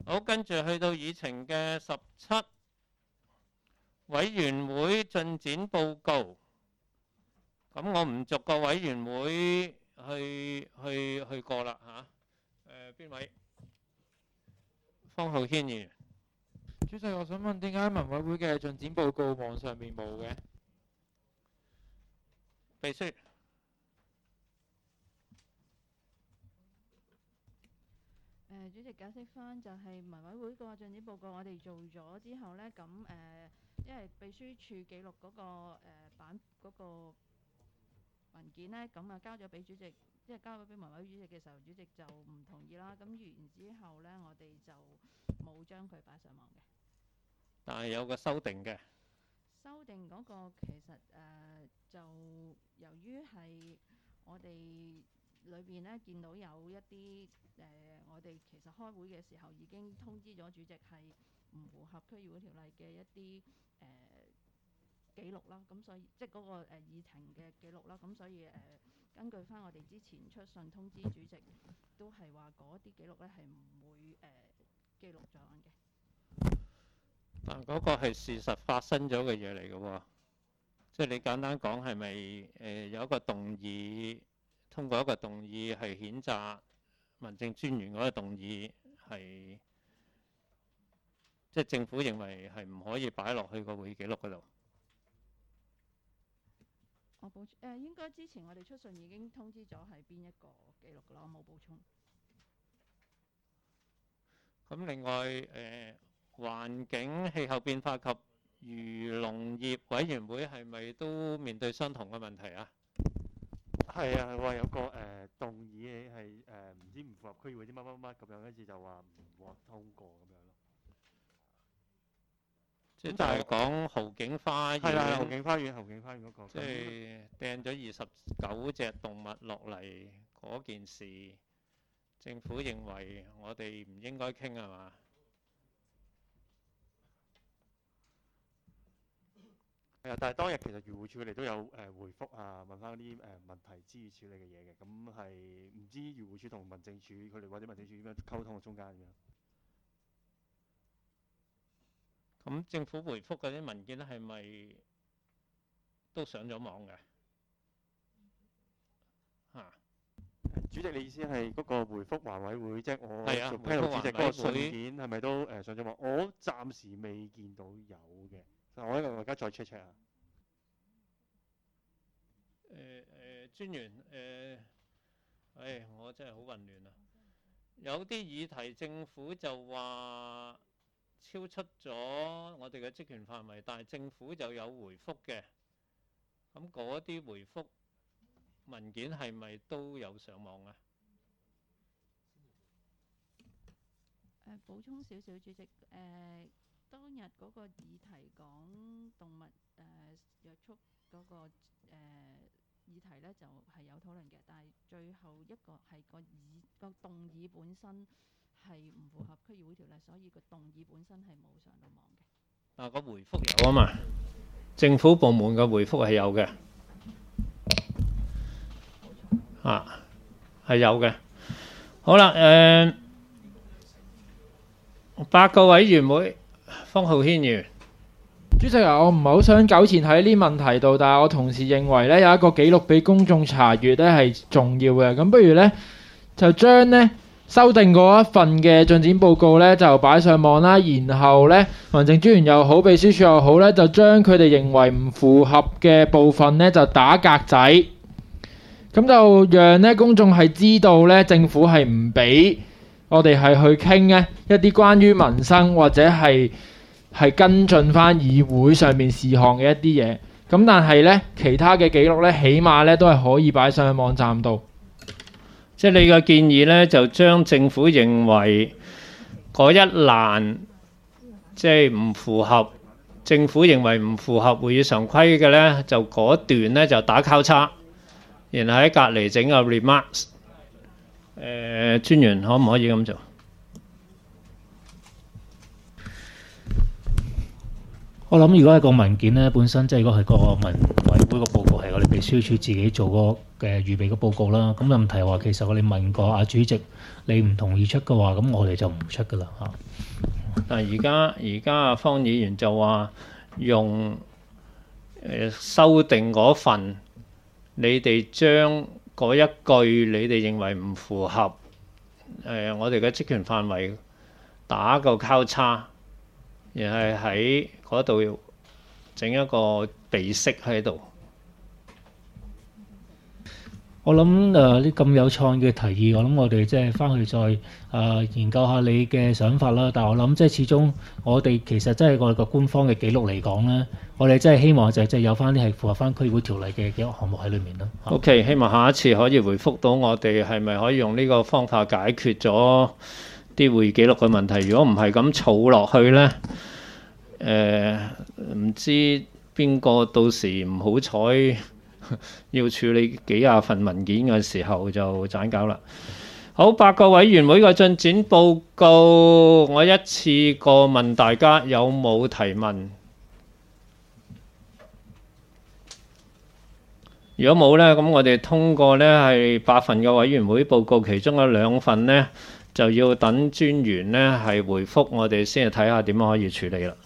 好，跟住去到議程嘅17委員會進展報告。咁我唔逐個委員會去過啦嚇。邊位？方浩軒議員。 主席，我想問點解文委會嘅進展報告網上面冇嘅？ 秘書。 主席解釋翻就係文委會個進展報告，我哋做咗之後呢，咁因為秘書處記錄嗰個版嗰個文件呢，咁交咗俾主席，即係交咗俾文委會主席嘅時候，主席就唔同意啦。咁完之後呢，我哋就冇將佢擺上網嘅。 但係有個修訂嘅。 修訂嗰個其實就由於係我哋裏邊咧見到有一啲我哋其實開會嘅時候已經通知咗主席係唔符合區議會條例嘅一啲記錄啦，咁所以即係嗰個議程嘅記錄啦，咁所以根據翻我哋之前出信通知主席，都係話嗰啲記錄咧係唔會記錄咗嘅。 但嗰個係事實發生咗嘅嘢嚟嘅喎，即係你簡單講係咪有一個動議，通過一個動議係譴責民政專員嗰個動議係，即係政府認為係唔可以擺落去個會議記錄嗰度。 我補充應該之前我哋出信已經通知咗係邊一個記錄㗎啦，我冇補充。 咁另外環境、氣候變化及漁農業委員會係咪都面對相同嘅問題啊？ 係啊，話有個動議係唔知唔符合區議會啲乜乜乜咁樣，跟住就話唔獲通過咁樣咯。 即係就係講豪景花園。係啦，豪景花園嗰個。 即係掟咗29隻動物落嚟嗰件事，政府認為我哋唔應該傾係嘛？ 係啊，但係當日其實漁護署佢哋都有回覆啊，問翻啲問題資料處理嘅嘢嘅，咁係唔知漁護署同民政處佢哋或者民政處點樣溝通嘅中間咁樣。 咁政府回覆嗰啲文件係咪都上咗網嘅？嚇？ 主席，你意思係嗰個回覆環委會，即係我做批讀主席嗰個信件係咪都上咗網？我暫時未見到有嘅。我而家再 check 下。 專員我真係好混亂啊！有啲議題政府就話超出咗我哋嘅職權範圍，但係政府就有回覆嘅。咁嗰啲回覆文件係咪都有上網啊？ 補充少少，主席當日嗰個議題講動物約束嗰個議題咧，就係有討論嘅，但係最後一個係個動議本身係唔符合區議會條例，所以個動議本身係冇上到網嘅。 個回覆有啊嘛，政府部門嘅回覆係有嘅，係有嘅。好啦，8個委員會。方浩軒議員， 主席啊，我唔係好想糾纏喺呢問題度，但係我同時認為咧有一個記錄俾公眾查閲咧係重要嘅。咁不如咧就將咧修訂嗰一份嘅進展報告咧就擺上網啦，然後咧民政專員又好，秘書處又好咧，就將佢哋認為唔符合嘅部分咧就打格仔，咁就讓咧公眾係知道咧政府係唔俾我哋係去傾咧一啲關於民生或者係跟進翻議會上面事項嘅一啲嘢，咁但係咧其他嘅記錄咧，起碼咧都係可以擺上去網站度。 即係你嘅建議咧，就將政府認為嗰一欄即係唔符合，政府認為唔符合會議常規嘅咧，就嗰段咧就打交叉，然後喺隔離整個 remarks。專員可唔可以咁做？ 我諗如果係個文件咧，本身即係如果係個文委會個報告係我哋秘書處自己做個預備嘅報告啦。咁問題話其實我哋問過主席，你唔同意出嘅話，咁我哋就唔出噶啦嚇。 但係而家方議員就話用修訂嗰份，你哋將嗰一句你哋認為唔符合我哋嘅職權範圍打個交叉，而係喺嗰度整一個鼻息喺度。 我諗呢咁有創意嘅提議，我諗我哋即係翻去再研究下你嘅想法啦。但係我諗即係始終我哋其實真係我哋個官方嘅記錄嚟講咧，我哋真係希望就係有翻啲係符合翻區議會條例嘅幾個項目喺裏面啦。 OK， 希望下一次可以回覆到我哋係咪可以用呢個方法解決咗啲會議記錄嘅問題。如果唔係咁儲落去咧，唔知邊個到時唔好彩要處理幾廿份文件嘅時候就盞搞啦。好，8個委員會嘅進展報告，我一次過問大家有冇提問。如果冇呢，咁我哋通過呢係8份嘅委員會報告，其中有2份呢就要等專員呢係回覆我哋先，睇下點樣可以處理啦。